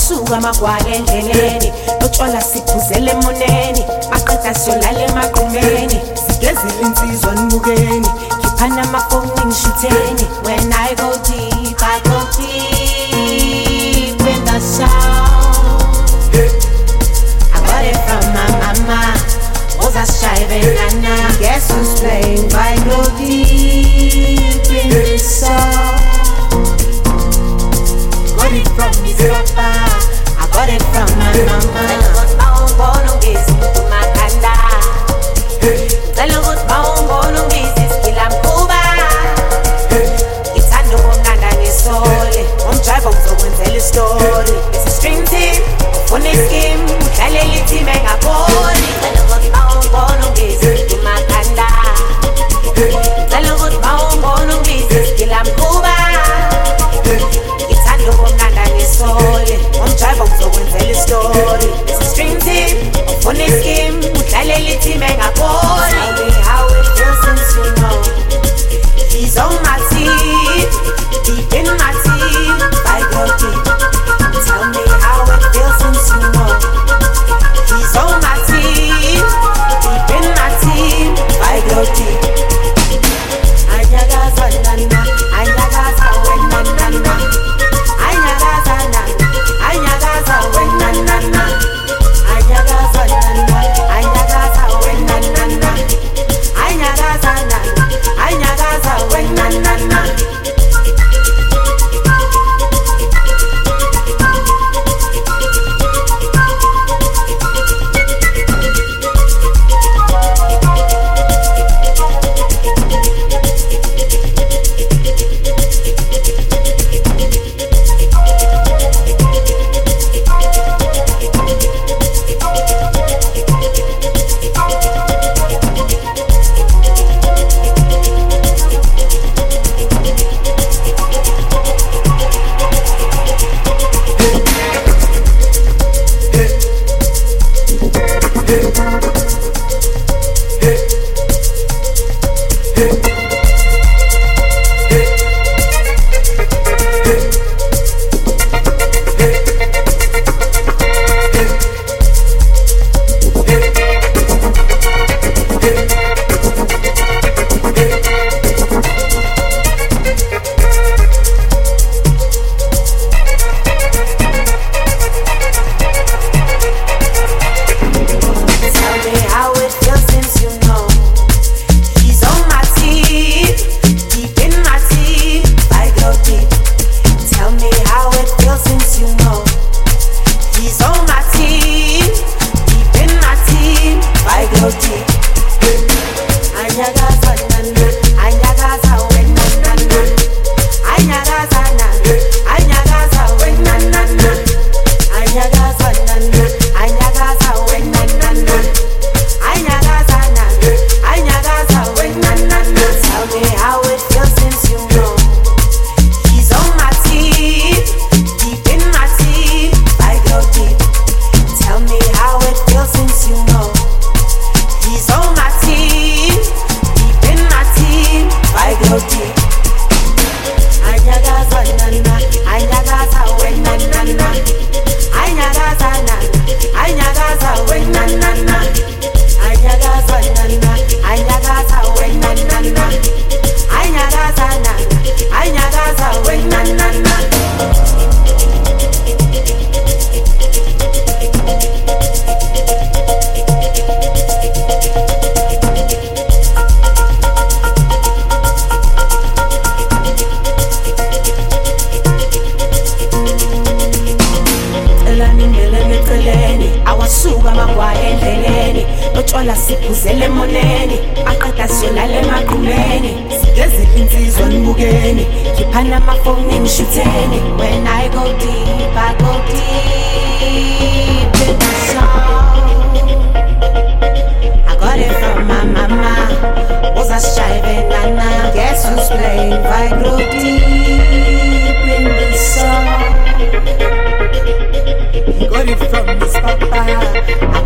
awasuka amagwala endleleni lotshwala siphuzele emoneni aqeda siyolala emaqumeni sigezile insizwa nibukeni khiphana amafoni ngishitheni. When I go deep, I go deep in the sound. I got it from my mama, was a shy nana. Guess who's playing? I go deep in the sound. Got it from his papa, I got it from my mama. Story. It's a string team, on this game, Kaleli team and a body. Tell us what bound on this, to my kanda. Tell us what bound on this, kill am Cuba. It's a look on Nanda story. On tribe of the one tell the story. It's a string team, on this game, Kaleli team and a body. Tell me how it feels since you know he's on my team, deep in my team, I go deep. Lotshwala siphuzele emoneni aqeda siyolala emaqumeni sigezile insizwa nibukeni khiphana amafoni ngishitheni. When I go deep, I go deep in the sound. I got it from my mama, was a shy nana. Guess who's playing? I go deep in the sound. He got it from his papa.